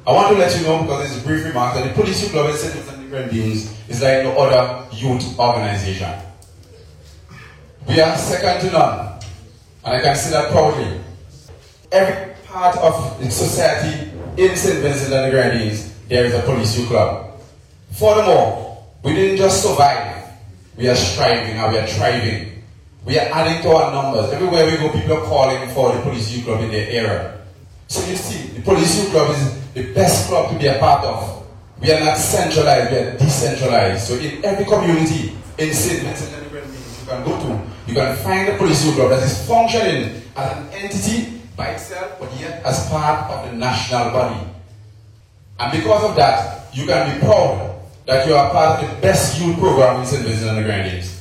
I want to let you know, because it's a brief remark, that the Police Youth Club in St. Vincent and the Grenadines is like no other youth organization. We are second to none, and I can say that proudly. Every part of the society in St. Vincent and the Grenadines, there is a Police Youth Club. Furthermore, we didn't just survive, we are striving and we are thriving. We are adding to our numbers. Everywhere we go, people are calling for the Police Youth Club in their area. So you see, the Police Youth Club is the best club to be a part of. We are not centralized, we are decentralized. So in every community in St. Vincent and the Grenadines you can go to, you can find a Police Youth Club that is functioning as an entity by itself, but yet as part of the national body. And because of that, you can be proud that you are part of the best youth program in St. Vincent and the Grenadines.